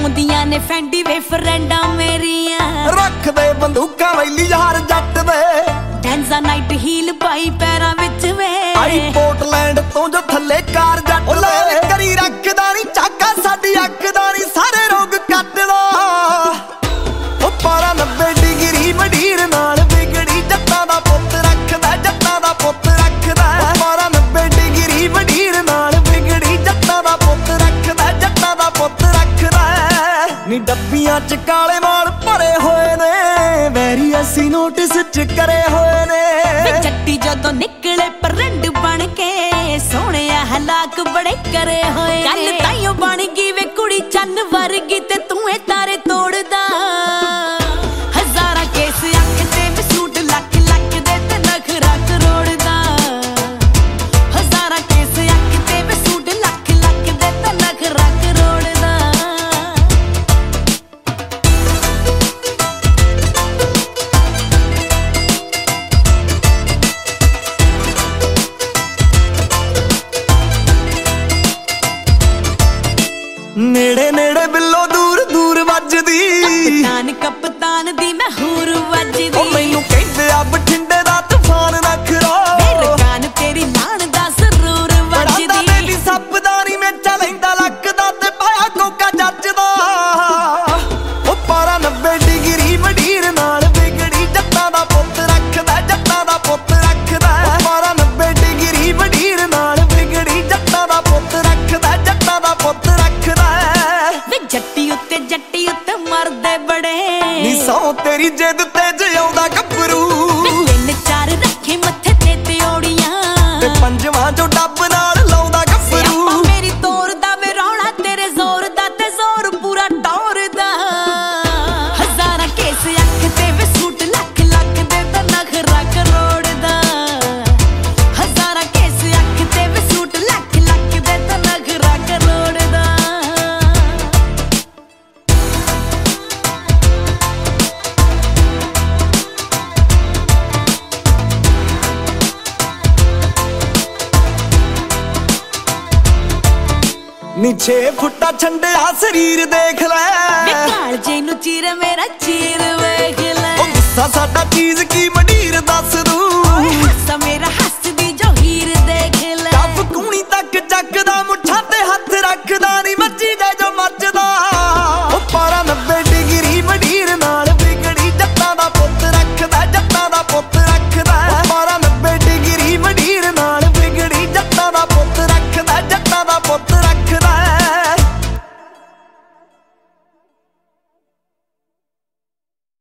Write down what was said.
ਪਾਉਂਦੀਆਂ ਨੇ ਫੈਂਡੀ ਵੇ ਫਰੈਂਡਾਂ ਮੇਰੀਆਂ ਰੱਖਦੇ ਬੰਦੂਕਾਂ ਵੈਲੀ ਯਾਰ ਜੱਟ ਦੇ ਡੈਂਜ਼ਾ ਨਾਈਟ ਹੀਲ ਪਾਈ ਪੈਰਾਂ ਵਿੱਚ ਵੇ ਆਈ ਪੋਰਟਲੈਂਡ ਤੋਂ ਜੋ ਥੱਲੇ ਕਾਰ ਜੱਟ ਦੇ ਕਰੀ ਰੱਖਦਾ ਨੀ ਚਾਕਾ ਸਾਡੀ ਅੱਖ ਦਾ ਨੀ ਸਾਰੇ ਰੋਗ ਕੱਟਦਾ ਉਹ ਪਾਰਾ 90 ਡਿਗਰੀ ਮਡੀਰ ਨਾਲ ਵਿਗੜੀ ਜੱਟਾਂ ਦਾ ਪੁੱਤ ਰੱਖਦਾ ਜੱਟਾਂ ਦਾ ਪੁੱਤ ਰੱਖਦਾ ਪਾਰਾ 90 ਡਿਗਰੀ ਮਡੀਰ ਨਾਲ ਵਿਗੜੀ ਜੱਟਾਂ ਦਾ ਪੁੱਤ ਰੱਖਦਾ ਜੱਟਾਂ ਦਾ ਪੁੱਤ ਰੱਖਦਾ ਨੀ ਡੱਬੀਆਂ ਚ ਕਾਲੇ ਮਾਲ ਭਰੇ ਹੋਏ ਨੇ ਵੈਰੀ ਅਸੀਂ ਨੋਟਿਸ ਚ ਕਰੇ ਹੋਏ ਨੇ ਜੱਟੀ ਜਦੋਂ ਨਿਕਲੇ ਪਰੰਡ ਬਣ ਕੇ ਸੋਹਣਿਆ ਹਲਾਕ ਬੜੇ ਕਰੇ ਹੋਏ ਗੱਲ ਤਾਈਓ ਬਣ ਗਈ ਵੇ ਕੁੜੀ ਚੰਨ ਵਰਗੀ ਤੇ ਤੂੰ ਏ ਤਾਰੇ ਤੋੜਦਾ ਹਜ਼ਾਰਾਂ ਕੇਸ ਅੱਖ ਤੇ ਵੀ ਸੂਟ ਲੱਖ ਲੱਖ ਦੇ ਤੇ ਨਖਰਾ ਕਰੋੜਦਾ ਹਜ਼ਾਰਾਂ ਕੇਸ ਅੱਖ ਤੇ ਵੀ ਸੂਟ ਲੱਖ ਲੱਖ ਦੇ ਤੇ ਨਖਰਾ ਕਰੋੜਦਾ ਨੇੜੇ ਨੇੜੇ ਬਿੱਲੋ ਦੂਰ ਦੂਰ ਵੱਜਦੀ ਕਪਤਾਨ ਦੀ ਮਹਿੂਰ ਵੱਜਦੀ ਉਹ ਮੈਨੂੰ ਕਹਿੰਦੇ ਆ ਬਠਿੰਡੇ ਦਾ ਤੂਫਾਨ ਨਖਰਾ ਮੇਰੇ ਕਾਨ ਤੇਰੀ ਲਾਣ ਦਾ ਸਰੂਰ ਵੱਜਦੀ ਬੜਾਦਾ ਮੇਰੀ ਸੱਪਦਾਰੀ ਵਿੱਚ ਲੈਂਦਾ ਲੱਕਦਾ ਤੇ ਪਾਇਆ ਕੋਕਾ ਜੱਜਦਾ ਉਹ ਪਾਰਾ 90 ਡਿਗਰੀ ਮਡੀਰ ਨਾਲ ਵਿਗੜੀ ਜੱਟਾਂ ਦਾ ਪੁੱਤ ਰੱਖਦਾ ਜੱਟਾਂ ਦਾ ਪੁੱਤ ਰੱਖਦਾ ਉਹ ਪਾਰਾ 90 ਡਿਗਰੀ ਮਡੀਰ ਨਾਲ ਵਿਗੜੀ ਜੱਟਾਂ ਦਾ ਪੁੱਤ ਰੱਖਦਾ ਜੱਟਾਂ ਦਾ ਪੁੱਤ ਰੱਖਦਾ ਵੇ ਜੱਟੀ ਉੱਤੇ ਮਰਦੇ ਬੜੇ ਨੀ ਸੌ ਤੇਰੀ ਜਿੱਦ ਤੇ ਜਿਉਂਦਾ ਗੱਭਰੂ ਤਿੰਨ ਚਾਰ ਰੱਖੇ ਮੱਥੇ ਤੇ ਤਿਉੜੀਆਂ ਤੇ ਪੰਜਵਾਂ ਜੋ ਡੱਬ ਨਾਲ ਲਾਉਂਦਾ ਗੱਭਰੂ ਮੇਰੀ ਤੋਰ ਦਾ ਵੇ ਰੌਲਾ ਤੇਰੇ ਜ਼ੋਰ ਦਾ ਤੇ ਜ਼ੋਰ ਪੂਰਾ ਟੌਰ ਦਾ ਹਜ਼ਾਰਾਂ ਕੇਸ ਅੱਖ ਤੇ ਵੇ ਸੂਟ ਲੱਖ ਲੱਖ ਦੇ ਤੇ ਨਖਰਾ ਕਰੋੜ ਦਾ ਹਜ਼ਾਰਾਂ ਕੇਸ ਅੱਖ ਤੇ ਵੇ ਸੂਟ ਲੱਖ ਲੱਖ ਦੇ ਤੇ ਨਖਰਾ ਕਰੋੜ ਦਾ ਨੀ 6 ਫੁੱਟਾ ਛੰਡਿਆ ਸਰੀਰ ਦੇਖ ਲੈ ਵੇ ਕਾਲਜੇ ਨੂੰ ਚੀਰ ਮੇਰਾ ਚੀਰ ਵੇਖ ਲੈ ਉਹ ਗੁੱਸਾ ਸਾਡਾ ਚੀਜ਼ ਕੀ ਮਡੀਰ ਦੱਸ ਦੂ